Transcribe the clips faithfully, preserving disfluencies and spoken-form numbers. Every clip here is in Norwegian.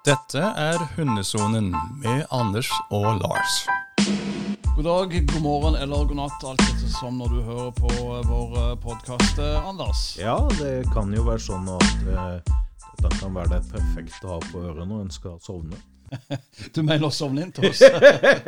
Dette er Hundesonen med Anders og Lars. God dag, god morgen eller god natt, alt dette som når du hører på vår podcast, Anders. Ja, det kan jo være sånn at eh, dette kan være det perfekte å ha på ørene når en skal sovne. Du mener å sovne inn til oss? Ja,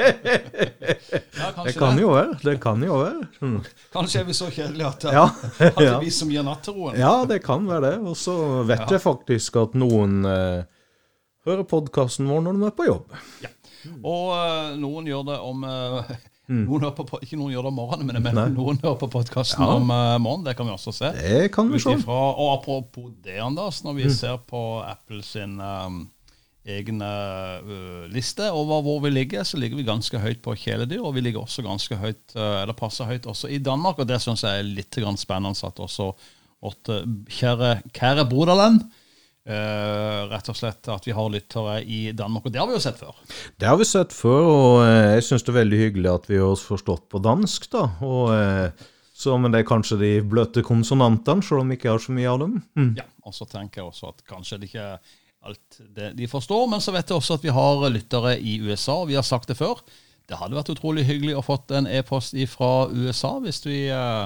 det kan det. jo være, det kan jo være. Mm. Kanskje er vi så kjedelige at, ja. at det ja. er vi som gir natteroen. Ja, det kan være det. Og så vet ja. jeg faktisk at noen eh, hører podcasten vår når de er på jobb. Ja. Og uh, noen gjør det om uh, mm. noen hører på, ikke noen gjør det om morgenen, men jeg mener noen hører på podcasten ja. om uh, morgenen. Det kan vi også se. Det kan vi se. Og apropos det, Anders, når vi mm. ser på Apple sin um, egen uh, liste over hvor vi ligger, så ligger vi ganske høyt på kjæledyr, og vi ligger også ganske høyt, uh, eller passer høyt også i Danmark, og det synes jeg er litt grann spennende at også vårt uh, kjære, kjære broderland, Uh, rett og slett at vi har lyttere i Danmark, og det har vi jo sett før. Det har vi sett før, og uh, jeg synes det er veldig hyggelig at vi har oss forstått på dansk da, og uh, så, men det er kanskje de bløte konsonantene, selv om vi ikke har så mye av dem. Mm. Ja, og så tenker jeg også at kanskje det ikke er alt det de forstår, men så vet jeg også at vi har lyttere i U S A, og vi har sagt det før. Det hadde vært utrolig hyggelig å fått en e-post fra U S A hvis vi... Uh,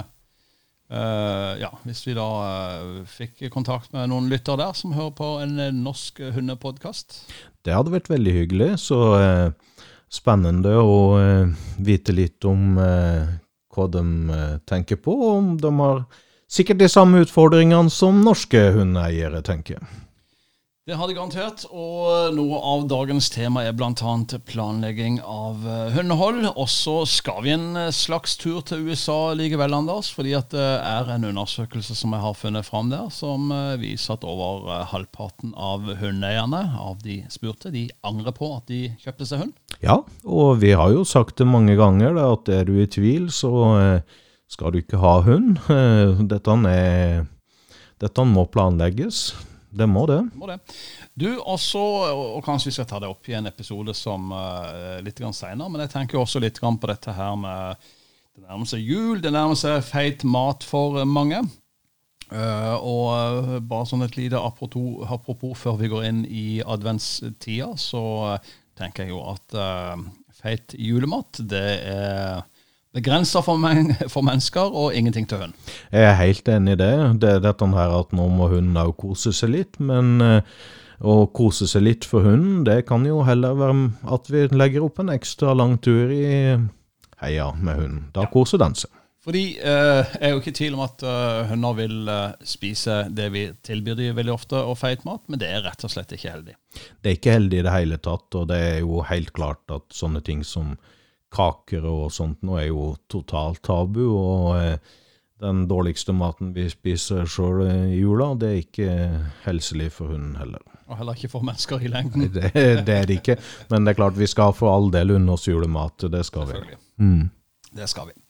Uh, ja, hvis vi da uh, fikk kontakt med noen lytter der som hører på en uh, norsk hundepodcast. Det hadde vært veldig hyggelig, så uh, spennende å uh, vite litt om uh, hva de uh, tenker på, og om de har sikkert de samme utfordringene som norske hundeeiere tenker. Det har de garantert, og noe av dagens tema er blant annet planlegging av hundehold. Og så skal vi en slags tur til U S A likevel, Anders, fordi at det er en undersøkelse som jeg har funnet frem der, som viser at over halvparten av hundeeierne, av de spurte, de angrer på at de kjøpte seg hund. Ja, og vi har jo sagt det mange ganger, at er du i tvil, så skal du ikke ha hund. Dette, er, dette må planlegges. Det må det. må det. Du, også, og kanskje vi skal ta det opp i en episode som uh, litt grann senere, men jeg tenker også litt grann på dette her med det nærmer seg jul, det nærmer seg feit mat for mange. Uh, og uh, bare sånn et lite apropos, apropos før vi går inn i adventstida, så uh, tenker jeg jo at uh, feit julemat, det er... begrenset for, men- for mennesker og ingenting til hund. Jeg er helt enig i det. Det er dette her at nå må hunden også kose seg litt, men uh, å kose seg litt for hunden, det kan jo heller være at vi legger opp en ekstra lang tur i heia med hunden. Da ja. koser den seg. Fordi uh, jeg er jo ikke i tvil om at uh, hunder vil uh, spise det vi tilbyr de veldig ofte og feit mat, men det er rett og slett ikke heldig. Det er ikke heldig i det hele tatt, og det er jo helt klart at sånne ting som kaker og sånt nå er jo totalt tabu, og eh, den dårligste maten vi spiser selv i jula, det er ikke helselig for hunden heller. Og heller ikke for mennesker i lengden. Nei, det, det er det ikke, men det er klart vi skal for all del unne oss julemat, det skal vi. Mm. Det skal vi.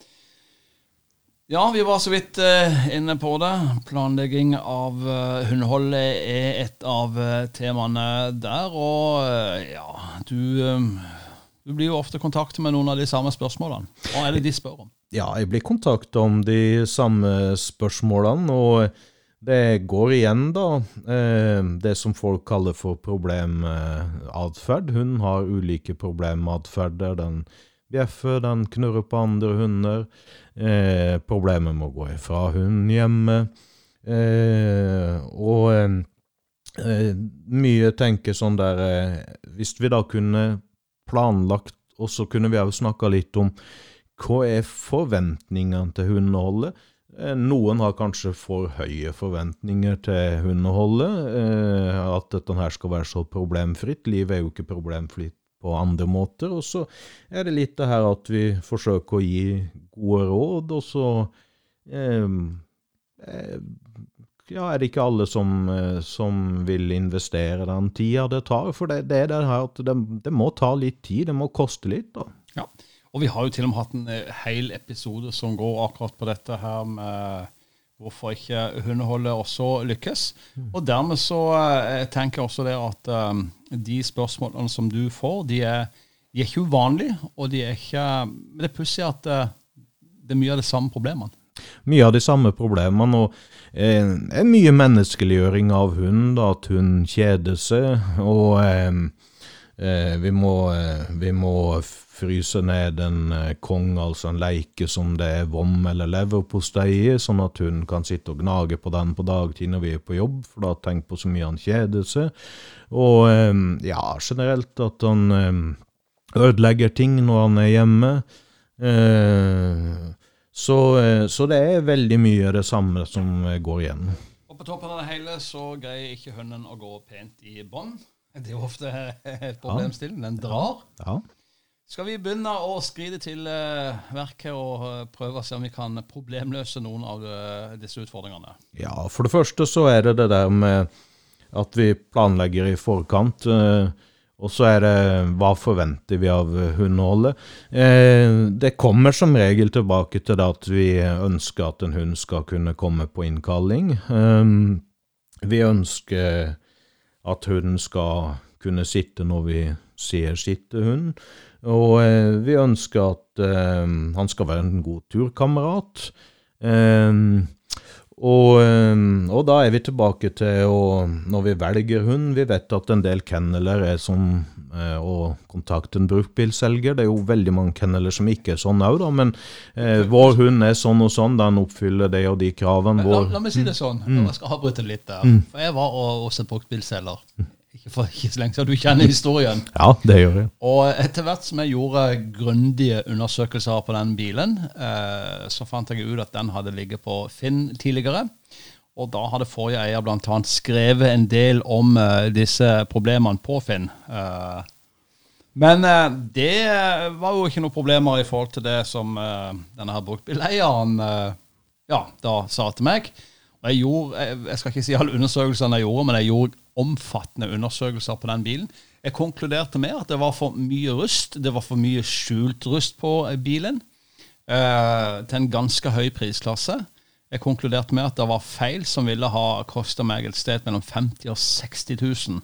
Ja, vi var så vidt uh, inne på det. Planlegging av uh, hundehold er et av uh, temaene der, og uh, ja, du... Um, Du blir jo ofte kontaktet med noen av de samme spørsmålene. Hva er det de spør om? Ja, jeg blir kontaktet om de samme spørsmålene, og det går igjen da, det som folk kaller for problemadferd. Hunden har ulike problemadferder. Den bjeffer, den knurrer på andre hunder. Eh, problemer med å gå ifra hunden hjemme. Eh, og eh, mye tenker sånn der, eh, hvis vi da kunne planlagt, og så kunne vi også snakke litt om hva er forventningene til hundeholdet. Noen har kanskje for høye forventninger til hundeholdet, at dette her skal være så problemfritt. Livet er jo ikke problemfritt på andre måter, og så er det litt det her at vi forsøker å gi gode råd, og så eh, ja, er det ikke alle som, som vil investere den tida det tar, for det, det er det her at det, det må ta litt tid, det må koste litt da. Ja, og vi har jo til og med hatt en hel episode som går akkurat på dette her med hvorfor ikke hundeholdet også lykkes. Mm. Og dermed så jeg tenker jeg også det at um, de spørsmålene som du får, de er, de er ikke uvanlige, og de er ikke, men det er plutselig at uh, det er mye av de samme problemene. mye av de samme problemene, og eh, er mye menneskeliggjøring av hund, da, at hun kjeder seg, og eh, eh, vi, må, eh, vi må fryse ned en eh, kong, altså en leike som det er vom eller leverpostei i, sånn at hun kan sitte og gnage på den på dagtid når vi er på jobb, for da tenk på så mye han kjeder seg. Og eh, ja, generelt at han eh, ødelegger ting når han er hjemme. Eh, så, eh, så det er veldig mye det samme som eh, går igjen. Og på toppen av det hele så greier ikke hunden å gå pent i bånd. Det er jo ofte et problemstilling. Den drar. Ja. Skal vi begynne å skride til uh, verket og uh, prøve å se om vi kan problemløse noen av uh, disse utfordringene? Ja, for det første så er det det der med at vi planlegger i forkant, uh, og så er det hva forventer vi av hundeholdet. Uh, det kommer som regel tilbake til det at vi ønsker at en hund skal kunne komme på innkalling. Um, vi ønsker at hunden skal kunne sitte når vi sier sitte hund. Og eh, vi ønsker at eh, han skal være en god turkamerat. Eh, og, eh, og da er vi tilbake til å, når vi velger hund, vi vet at en del kenneler er som eh, å kontakte en bruktbilselger. Det er jo veldig mange kenneler som ikke er sånn også da, men eh, vår hund er sånn og sånn, den oppfyller det og de kravene. La, la meg si det sånn, mm. jeg skal ha brutt litt der. Mm. For jeg var hos en bruktbilselger. Ikke for ikke så lenge, så du kjenner historien. Ja, det gjør jeg. Og etter hvert som jeg gjorde grundige undersøkelser på den bilen, eh, så fant jeg ut at den hadde ligget på Finn tidligere. Og da hadde forrige eier blant annet skrevet en del om eh, disse problemene på Finn. Eh, men eh, det var jo ikke noen problemer i forhold til det som eh, denne her bruktbileieren eh, ja, da sa til meg. Og jeg gjorde, jeg, jeg skal ikke si alle undersøkelsene jeg gjorde, men jeg gjorde omfattende undersøkelser på den bilen. Jeg konkluderte med at det var for mye rust, det var for mye skjult rust på bilen, eh, til en ganske høy prisklasse. Jeg konkluderte med at det var feil som ville ha kostet meg et sted mellom femti og seksti tusen.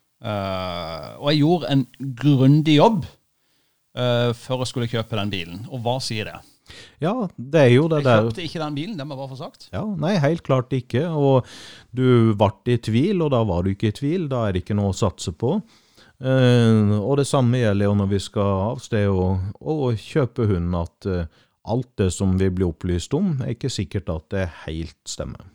Eh, og jeg gjorde en grundig jobb eh, før jeg skulle kjøpe den bilen. Og hva sier det? Ja, det er jo det der. Jeg kjøpte ikke den bilen, det må jeg bare få sagt. Ja, nei, helt klart ikke. Og du var i tvil, og da var du ikke i tvil. Da er det ikke noe å satse på. Eh, og det samme gjelder jo når vi skal av sted og, og kjøpe hund, at eh, alt det som vi blir opplyst om, er ikke sikkert at det helt stemmer.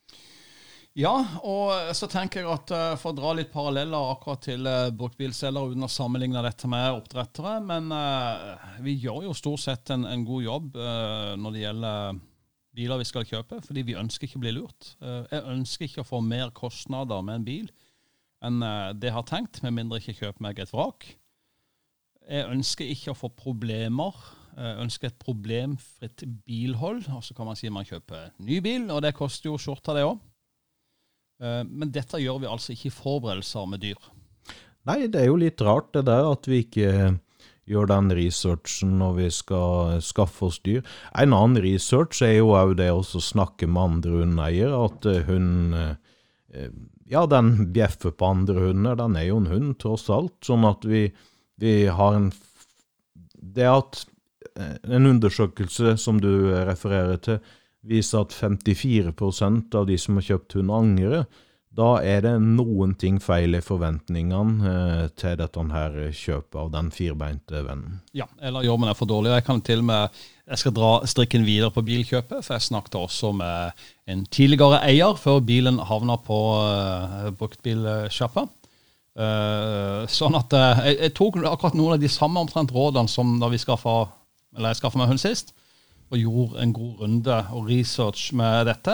Ja, og så tenker jeg at uh, for å dra litt paralleller akkurat til uh, bruktbilselgere uten å sammenligne dette med oppdrettere, men uh, vi gjør jo stort sett en, en god jobb uh, når det gjelder biler vi skal kjøpe, fordi vi ønsker ikke å bli lurt. Uh, jeg ønsker ikke å få mer kostnader med en bil enn uh, det jeg har tenkt, med mindre jeg ikke kjøper meg et vrak. Jeg ønsker ikke å få problemer, jeg ønsker et problemfritt bilhold, og så kan man si at man kjøper ny bil, og det koster jo skjorta det også. Men dette gjør vi altså ikke i forberedelser med dyr. Nei, det er jo litt rart det der at vi ikke gjør den researchen når vi skal skaffe oss dyr. En annen research er jo også det å snakke med andre hundeier, at hun, ja, den bjeffer på andre hunder, den er jo en hund tross alt, sånn at vi, vi har en, det at en undersøkelse som du refererer til, viser at femtifire prosent av de som har kjøpt hund angrer. Da er det noen ting feil i forventningene eh, til dette her kjøpet av den firbeinte vennen. Ja, eller jobben er for dårlig. Jeg kan til og med, jeg skal dra strikken videre på bilkjøpet, for jeg snakket også med en tidligere eier før bilen havnet på uh, bruktbilsjappa. Uh, sånn at uh, jeg, jeg tok akkurat noen av de samme omtrent rådene som da vi skaffet, eller jeg skaffet meg hund sist, og gjorde en god runde og research med dette.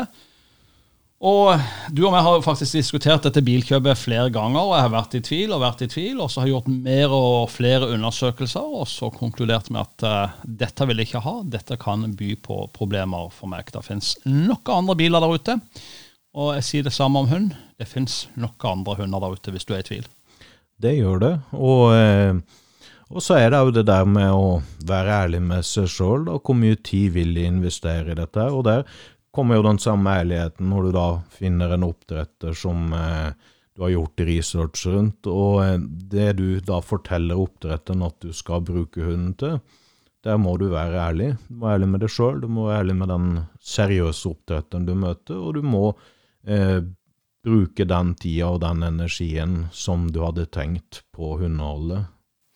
Og du og meg har faktisk diskutert dette bilkjøpet flere ganger, og jeg har vært i tvil og vært i tvil, og så har jeg gjort mer og flere undersøkelser, og så konkludert med at uh, dette vil jeg ikke ha, dette kan by på problemer for meg. Det finnes noen andre biler der ute, og jeg sier det samme om hund. Det finnes noen andre hunder der ute hvis du er i tvil. Det gjør det, og... Eh Og så er det jo det der med å være ærlig med seg selv, og hvor mye tid vil de investere i dette. Og der kommer jo den samme ærligheten når du da finner en oppdretter som eh, du har gjort research rundt, og eh, det du da forteller oppdretteren at du skal bruke hunden til, der må du være ærlig. Du må være ærlig med deg selv, du må være ærlig med den seriøse oppdretteren du møter, og du må eh, bruke den tida og den energien som du hadde tenkt på hundeholdet.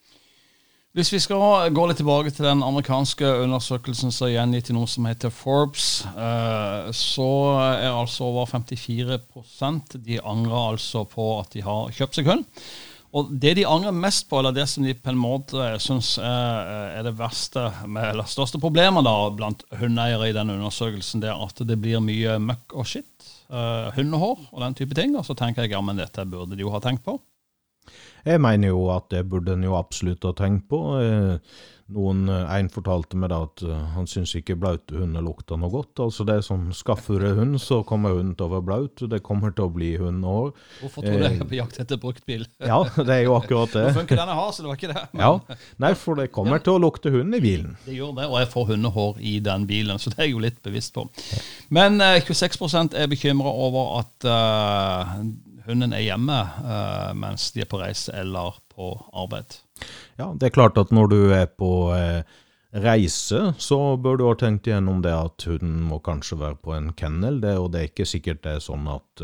Hvis vi skal gå litt tilbake til den amerikanske undersøkelsen som er gjengitt i noe som heter Forbes, eh, så er altså over femtifire prosent de angrer altså på at de har kjøpt seg hund. Og det de angrer mest på, eller det som de på en måte synes er, er det verste, med, eller største problemet da, blant hundeeiere i denne undersøkelsen, det er at det blir mye møkk og skitt, eh, hundehår og den type ting, og så tenker jeg, ja, men dette burde de jo ha tenkt på. Jeg mener jo at det burde en jo absolutt ha tenkt på. Noen, en fortalte meg da at han synes ikke blaute hunder lukter noe godt. Altså det er sånn, skaffer du hund, så kommer hunden til å være blaut. Det kommer til å bli hundehår. Hvorfor tror du jeg er på jakt etter bruktbil? Ja, det er jo akkurat det. Nå funker denne her, så det var ikke det. Men... Ja, nei, for det kommer til å lukte hund i bilen. Det gjør det, og jeg får hundehår i den bilen, så det er jeg jo litt bevisst på. Men eh, tjueseks prosent er bekymret over at... Uh, hunden er hjemme uh, mens de er på reise eller på arbeid. Ja, det er klart at når du er på eh, reise, så bør du ha tenkt igjennom det at hunden må kanskje være på en kennel, det, og det er ikke sikkert det er sånn at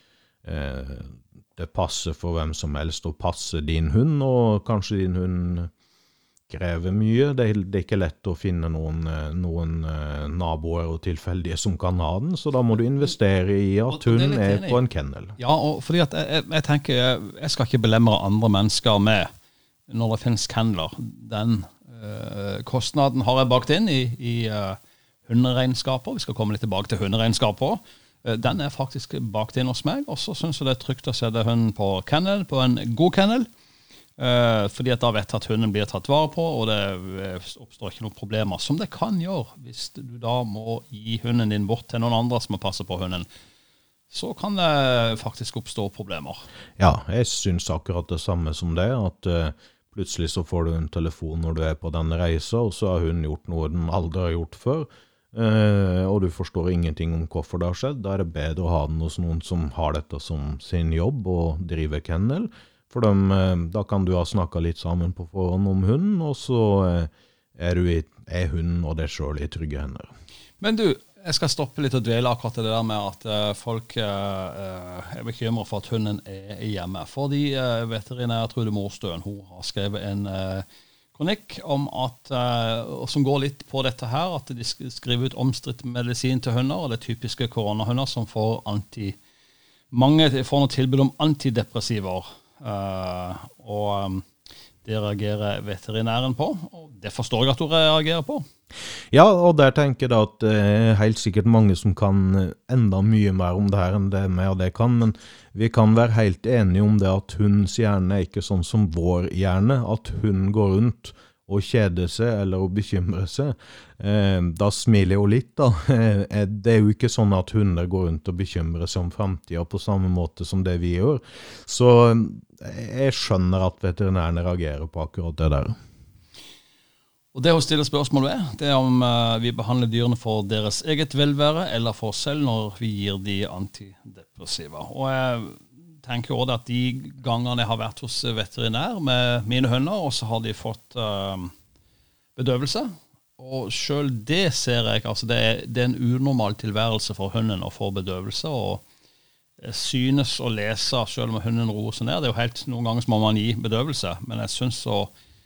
eh, det passer for hvem som helst å passe din hund, og kanskje din hund krever mye. Det er, det er ikke lett å finne noen, noen uh, naboer og tilfeldige som kan ha den, så da må du investere i at hunden er, er på en kennel. Ja, og fordi at jeg, jeg tenker, jeg skal ikke belemre andre mennesker med når det finnes kenneler. Den uh, kostnaden har jeg bakt inn i, i uh, hunderegnskaper. Vi skal komme litt tilbake til hunderegnskaper. Uh, den er faktisk bakt inn hos meg, og så synes jeg det er trygt å sette hunden på kennel, på en god kennel. Uh, fordi at da vet jeg at hunden blir tatt vare på, og det oppstår ikke noen problemer, som det kan gjøre hvis du da må gi hunden din bort til noen andre som må passe på hunden. Så kan det faktisk oppstå problemer. Ja, jeg synes akkurat det samme som det, at uh, plutselig så får du en telefon når du er på denne reisen, og så har hunden gjort noe den aldri har gjort før, uh, og du forstår ingenting om hvorfor det har skjedd. Da er det bedre å ha den hos noen som har dette som sin jobb og driver kennel. For dem, da kan du ha snakket litt sammen på forhånd om hunden, og så er, du i, er hunden og deg selv i trygge hender. Men du, jeg skal stoppe litt og dvele akkurat det der med at uh, folk uh, er bekymret for at hunden er hjemme. Fordi uh, veterinær Trude Morstøen, hun har skrevet en uh, kronikk om at, uh, som går litt på dette her, at de skriver ut omstridt medisin til hunder, og det er typiske koronahunder som får anti... Mange får noe tilbud om antidepressiver. Uh, og um, det reagerer veterinæren på, og det forstår jeg at hun reagerer på. Ja, og der tenker jeg da at det er helt sikkert mange som kan enda mye mer om det her enn det mer det kan, men vi kan være helt enige om det at hundens hjerne er ikke sånn som vår hjerne, at hunden går rundt og kjeder seg eller å bekymre seg. Eh, da smiler jeg jo litt da. Eh, det er jo ikke sånn at hunder går rundt og bekymrer seg om fremtiden på samme måte som det vi gjør. Så jeg skjønner at veterinærene reagerer på akkurat det der. Og det å stille spørsmål ved, det er om uh, vi behandler dyrene for deres eget velvære eller for oss selv når vi gir de antidepressiva. Og jeg tenker også at de gangene jeg har vært hos veterinær med mine hunder, og så har de fått uh, bedøvelse. Og selv det ser jeg, altså det er, det er en unormal tilværelse for hunden å få bedøvelse, og jeg synes å lese selv om hunden roer seg ned. Det er jo helt noen ganger som må man gi bedøvelse, men jeg synes å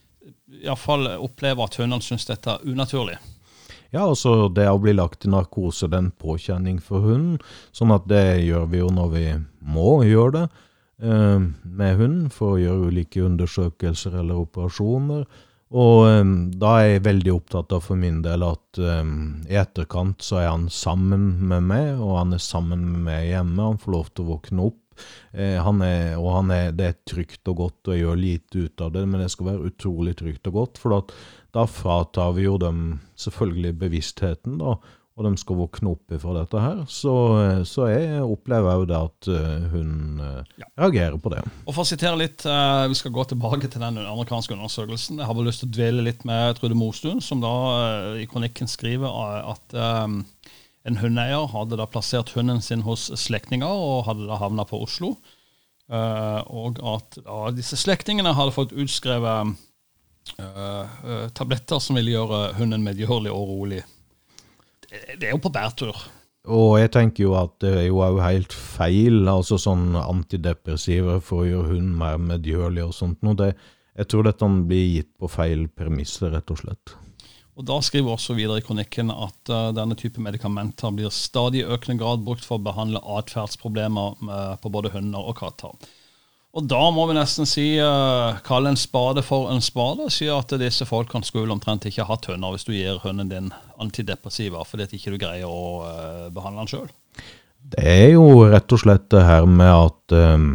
i hvert fall oppleve at hundene synes dette er unaturlig. Ja, altså det å bli lagt i narkose, det er en påkjenning for hunden, sånn at det gjør vi jo når vi må gjøre det eh, med hunden, for å gjøre ulike undersøkelser eller operasjoner. Og eh, da er jeg veldig opptatt av for min del at eh, i etterkant så er han sammen med meg, og han er sammen med meg hjemme, han får lov til å våkne opp. Eh, han er, og han er, det er trygt og godt, og jeg gjør lite ut av det, men det skal være utrolig trygt og godt, for at da fratar vi jo dem selvfølgelig bevisstheten da, og de skal våkne opp fra dette her, så, så jeg opplever jo det at uh, hun uh, ja. reagerer på det. Og for å sitere litt, uh, vi skal gå tilbake til den amerikanske undersøkelsen. Jeg har bare lyst til å dvele litt med Trude Morstøen, som da uh, i kronikken skriver at um, en hundeeier hadde da plassert hunden sin hos slektninger, og hadde da havnet på Oslo. Uh, og at uh, disse slektningene hadde fått utskrevet uh, uh, tabletter som vil gjøre hunden medgjørlig og rolig. Det, det er jo på bærtur. Og jeg tenker jo at det er jo helt feil, altså sånn antidepressiver for å gjøre hunden mer medgjørlig og sånt. Og det, jeg tror dette blir gitt på feil premisser, rett og slett. Og da skriver også videre i kronikken at uh, denne type medikamenter blir stadig økende grad brukt for å behandle atferdsproblemer med, på både hunder og katter. Og da må vi nesten si, uh, kalle en spade for en spade, og si at disse folkene skulle omtrent ikke ha hatt hunder hvis du gir hunden din antidepressiva, fordi at ikke du greier å uh, behandle den selv. Det er jo rett og slett det her med at um,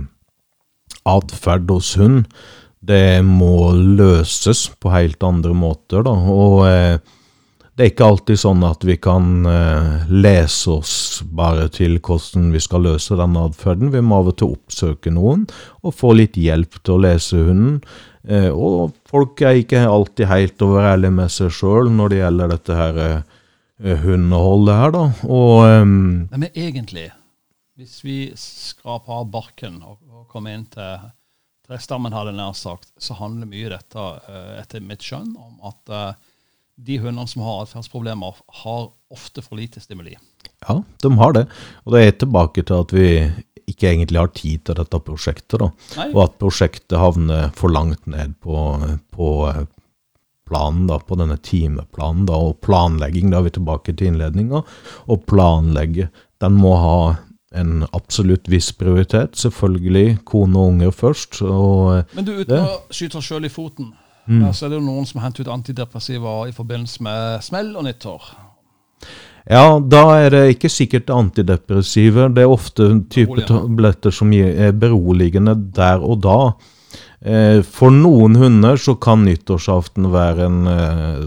atferd hos hund, det må løses på helt andre måter da, og eh, det er ikke alltid sånn at vi kan eh, lese oss bare til hvordan vi skal løse den atferden. Vi må av og til oppsøke noen og få litt hjelp til å lese hunden, eh, og folk er ikke alltid helt overærlige med seg selv når det gjelder dette her eh, hundeholdet her da, og eh, Men egentlig, hvis vi skraper av barken og, og kommer inn til trestammen hadde nær sagt, så handler mye dette uh, etter mitt skjønn om at uh, de hundene som har atferdsproblemer har ofte for lite stimuli. Ja, de har det. Og det er tilbake til at vi ikke egentlig har tid til dette prosjektet da. Nei. Og at prosjektet havner for langt ned på, på planen da, på denne timeplanen da, og planlegging, da er vi tilbake til innledningen, og planlegge, den må ha en absolutt viss prioritet, selvfølgelig kone og unger først. Og Men du, uten å skyte oss selv i foten, mm. så er det jo noen som henter ut antidepressiva i forbindelse med smell og nyttår. Ja, da er det ikke sikkert antidepressive. Det er ofte type tabletter som er beroligende der og da. For noen hunder så kan nyttårsaften være en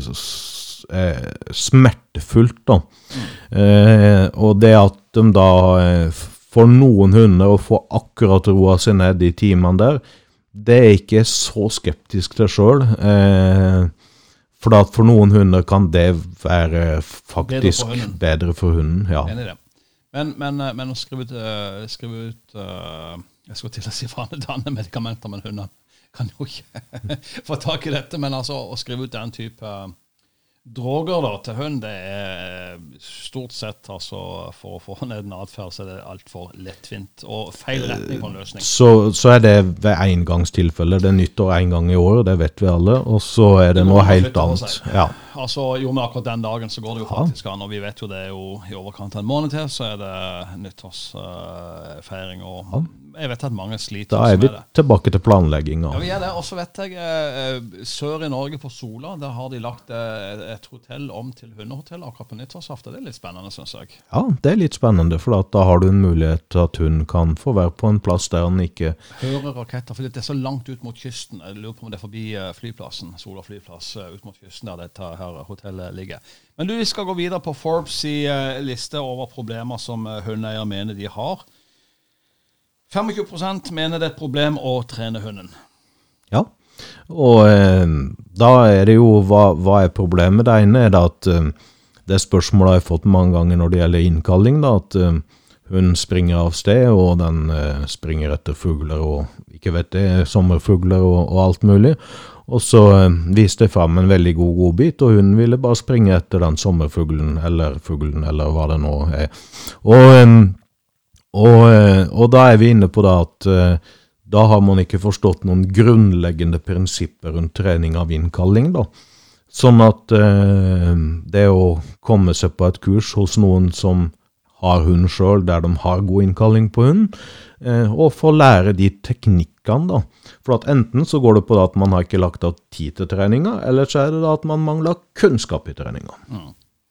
smertefullt da. Mm. Eh, og det at de da eh, for noen hunder å få akkurat roa seg ned i timene der, det er ikke så skeptisk til selv. Eh, for at for noen hunder kan det være faktisk bedre for, bedre for hunden. Ja. Enig i det. Men, men, men å skrive ut, uh, skrive ut uh, jeg skal til å si vanedannende medikamenter, men hunder kan jo ikke få tak i dette, men altså å skrive ut den type uh, droger da, til hund, det er stort sett altså, for å få ned en atferd, så er det alt for lettvint og feil retning på en løsning. Så, så er det ved engangstilfelle, det er nyttår en gang i år, det vet vi alle, og så er det, det noe helt annet. Ja. Altså, jo, men akkurat den dagen så går det jo faktisk an, og vi vet jo det er jo i overkant en måned til, så er det nyttårsfeiring, uh, og ja. Jeg vet at mange sliter da er vi tilbake til planlegging. Ja, vi er det. Og så vet jeg, eh, sør i Norge på Sola, der har de lagt eh, et hotell om til hundehotell akkurat på nyttårsaften. Det er litt spennende, synes jeg. Ja, det er litt spennende, for da har du en mulighet til at hun kan få være på en plass der han ikke hører raketter, for det er så langt ut mot kysten. Jeg lurer på om det er forbi flyplassen, Sola flyplass, ut mot kysten der dette her hotellet ligger. Men du, vi skal gå videre på Forbes i uh, liste over problemer som uh, hundeeier mener de har. tjuefem prosent mener det er et problem å trene hunden. Ja, og eh, da er det jo, hva, hva er problemet? Det ene er da at eh, det spørsmålet har jeg fått mange ganger når det gjelder innkalling, da, at eh, hun springer av sted, og den eh, springer etter fugler, og ikke vet det, sommerfugler og, og alt mulig. Og så eh, viste jeg frem en veldig god godbit, og hun ville bare springe etter den sommerfuglen, eller fuglen, eller hva det nå er. Og eh, Og, og da er vi inne på det at da har man ikke forstått noen grunnleggende prinsipper rundt trening av innkalling da. Sånn at det å komme seg på et kurs hos noen som har hund selv, der de har god innkalling på hund, og få lære de teknikkene da. For at enten så går det på det at man har ikke lagt av tid til treninga, eller så er det da at man mangler kunnskap i treninga. Mm.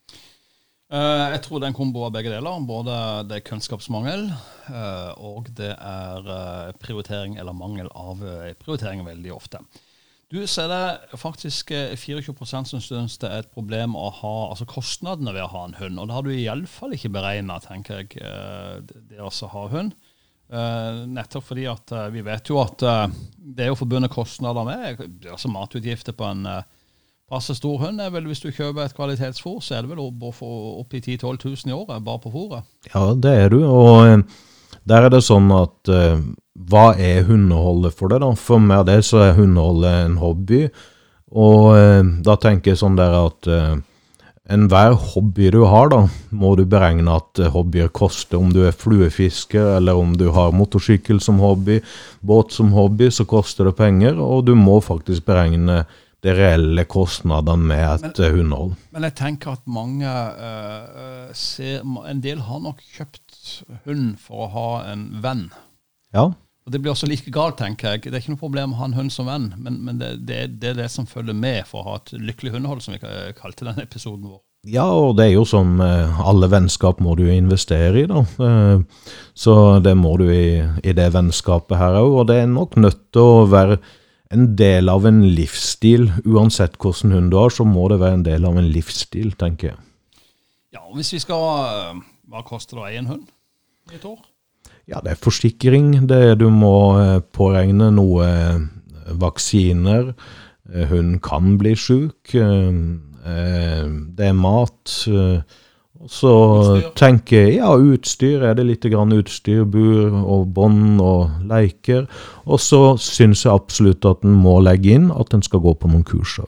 Uh, jeg tror det er en kombo av begge deler, både det er kunnskapsmangel, uh, og det er uh, prioritering eller mangel av uh, prioritering veldig ofte. Du ser det faktisk uh, tjuefire prosent som synes det er et problem å ha, altså kostnadene ved å ha en hund, og det har du i alle fall ikke beregnet, tenker jeg, uh, det, det også ha hund. Uh, nettopp fordi at uh, vi vet jo at uh, det er jo forbundet kostnader med, det er også matutgifter på en uh, passe stor hund er vel, hvis du kjøper et kvalitetsfôr, så er det vel opp, opp i ti til tolv tusen i året, bare på fôret. Ja, det er du, og der er det sånn at uh, hva er hundeholdet for det da? For meg det så er hundeholdet en hobby, Og eh, da tenker jeg sånn der at eh, enhver hobby du har da, må du beregne at eh, hobbyer koster. Om du er fluefisker, eller om du har motorsykkel som hobby, båt som hobby, så koster det penger, og du må faktisk beregne det reelle kostnadene med et men, hundehold. Men jeg tenker at mange uh, ser, en del har nok kjøpt hund for å ha en venn. Ja. Og det blir også like galt, tenker jeg. Det er ikke noe problem å ha en hund som venn, men, men det, det, det er det som følger med for å ha et lykkelig hundehold, som vi kalte denne episoden vår. Ja, og det er jo som alle vennskap må du investere i da. Så det må du i, i det vennskapet her også, og det er nok nødt til å være en del av en livsstil. Uansett hvordan hund du har, så må det være en del av en livsstil, tenker jeg. Ja, og hvis vi skal, hva koster det å eie en hund i et år? Ja, det er forsikring. Det, du må påregne noe vaksiner. Hunden kan bli syk. Det er mat. Så utstyr. Tenker jeg, ja, utstyr, er det litt grann utstyr, bur og bånd og leker. Og så synes jeg absolutt at den må legge inn at den skal gå på noen kurser.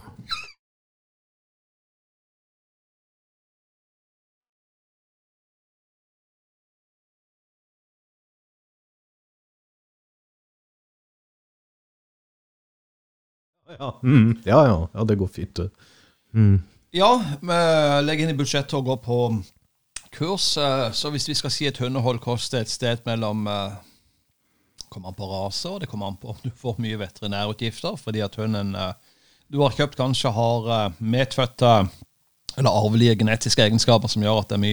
Ja, mm, ja, ja, ja, det går fint. Mm. Ja, legg inn i budsjettet og gå på kurs. Så hvis vi skal si et hundehold koster et sted mellom, kommer an på rase, og det kommer an på om du får mye veterinærutgifter, fordi at hunden du har kjøpt kanskje har medfødte eller arvelige genetiske egenskaper som gjør at det er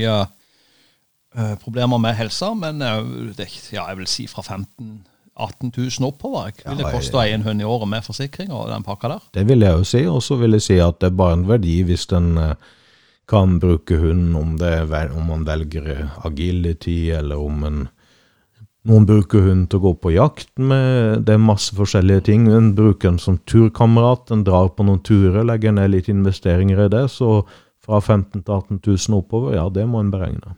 mye problemer med helsa, men det, ja, jeg vil si fra femten atten tusen oppover. Vil det koste en hund i året med forsikring og den pakka der? Det vil jeg jo si, og så vil jeg si at det er bare en verdi hvis den kan bruke hunden, om, det er, om man velger agility, eller om en, noen bruker hunden til å gå på jakt med, det er masse forskjellige ting. En bruker den som turkamerat, den drar på noen turer, legger ned litt investeringer i det, så fra femten til atten tusen oppover, ja, det må en beregne.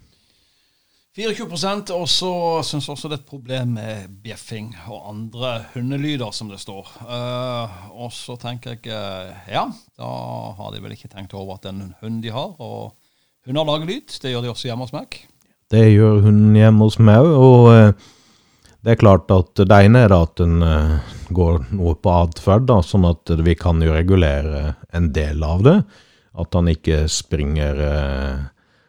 tjuefire prosent, og så synes jeg også det er et problem med bjeffing og andre hundelyder, som det står. Uh, og så tenker jeg, uh, ja, da har de vel ikke tenkt over at den hund de har, og hunder lager lyd, det gjør de også hjemme hos meg. Det gjør hunden hjemme hos meg, og uh, det er klart at det ene er at den uh, går noe på adferd, da, sånn at vi kan jo regulere en del av det, at han ikke springer uh,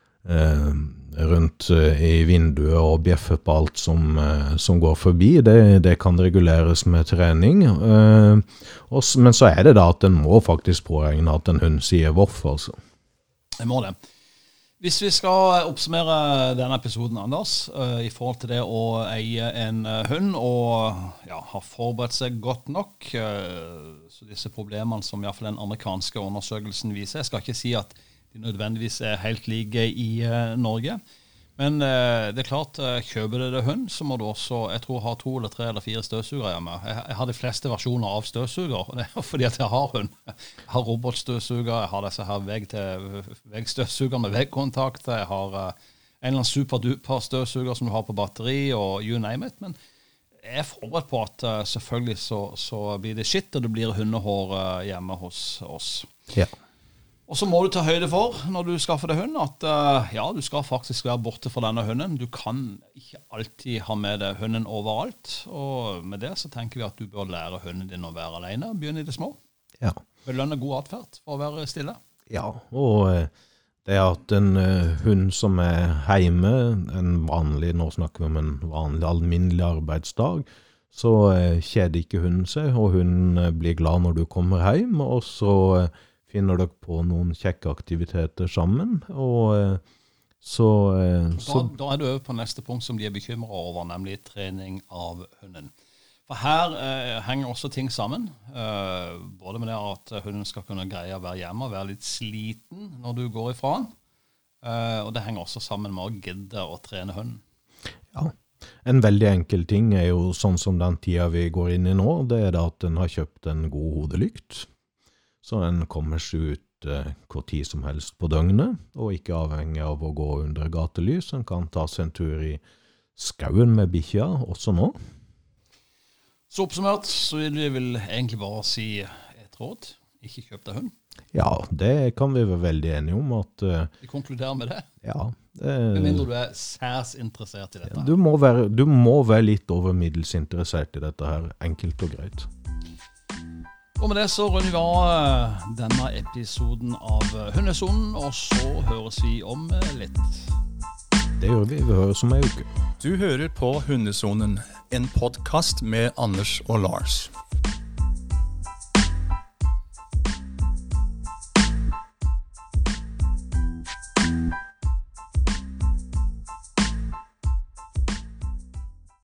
uh, rundt i vinduet og bjeffer på alt som, som går forbi. Det, det kan reguleres med trening. Uh, og, men så er det da at den må faktisk påregne at en hund sier voff, altså. Jeg må det. Hvis vi skal oppsummere denne episoden, Anders, uh, i forhold til det å eie en uh, hund, og ja, ha forberedt seg godt nok, uh, så disse problemene som i hvert fall den amerikanske undersøkelsen viser, jeg skal ikke si at de nødvendigvis er helt like i uh, Norge. Men uh, det er klart, uh, kjøper du det hund, så må du også, jeg tror, ha to eller tre eller fire støvsuger hjemme. Jeg, jeg har de fleste versjoner av støvsuger, og det er fordi at jeg har hund. Jeg har robotstøvsuger, jeg har disse her vegg til veggstøvsuger med veggkontakt, jeg har uh, en eller annen superduper støvsuger som du har på batteri, og you name it, men jeg er forberedt på at uh, selvfølgelig så, så blir det skitt, og det blir hundehår uh, hjemme hos oss. Ja. Og så må du ta høyde for, når du skaffer deg hund, at uh, ja, du skal faktisk være borte for denne hunden. Du kan ikke alltid ha med deg hunden overalt, og med det så tenker vi at du bør lære hunden din å være alene, begynne i det små. Ja. Belønne god atferd for å være stille. Ja, og det er at en uh, hund som er hjemme, en vanlig, nå snakker vi om en vanlig, alminnelig arbeidsdag, så uh, kjeder ikke hunden seg, og hunden uh, blir glad når du kommer hjem, og så uh, finner dere på noen kjekke aktiviteter sammen, og uh, så, uh, så... Da, da er du over på neste punkt som de er bekymret over, nemlig trening av hunden. For her uh, henger også ting sammen, uh, både med det at hunden skal kunne greie å være hjemme og være litt sliten når du går ifra den, uh, og det henger også sammen med å gidde å trene hunden. Ja, en veldig enkel ting er jo sånn som den tida vi går inn i nå, det er det at den har kjøpt en god hodelykt, så den kommer seg ut uh, hvor tid som helst på døgnet, og ikke avhengig av å gå under gatelys. Den kan ta seg en tur i skauen med bikkja, også nå. Så oppsummert, så vil vi vel egentlig bare si et råd. ikke kjøp deg hund. Ja, det kan vi være veldig enige om. At, uh, Vi konkluderer med det. ja, Med mindre det, du er særs interessert i dette. du, må være, du må være litt over middels interessert i dette her, enkelt og greit. Og med det så runder vi av denne episoden av Hundesonen, og så høres vi om litt. Det gjør vi, vi høres om en uke. Du hører på Hundesonen, en podcast med Anders og Lars.